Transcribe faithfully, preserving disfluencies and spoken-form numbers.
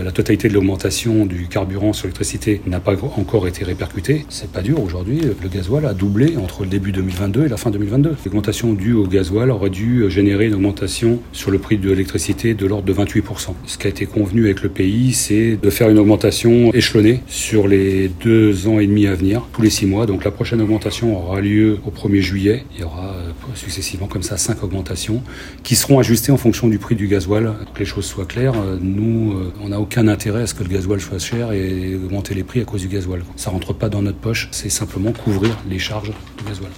La totalité de l'augmentation du carburant sur l'électricité n'a pas encore été répercutée. C'est pas dur aujourd'hui. Le gasoil a doublé entre le début deux mille vingt-deux et la fin deux mille vingt-deux. L'augmentation due au gasoil aurait dû générer une augmentation sur le prix de l'électricité de l'ordre de vingt-huit pour cent. Ce qui a été convenu avec le pays, c'est de faire une augmentation échelonnée sur les deux ans et demi à venir, tous les six mois. Donc la prochaine augmentation aura lieu au premier juillet. Il y aura successivement comme ça cinq augmentations qui seront ajustées en fonction du prix du gasoil. Pour que les choses soient claires, nous, on n'a aucun intérêt à ce que le gasoil soit cher et augmenter les prix à cause du gasoil. Ça rentre pas dans notre poche, c'est simplement couvrir les charges du gasoil.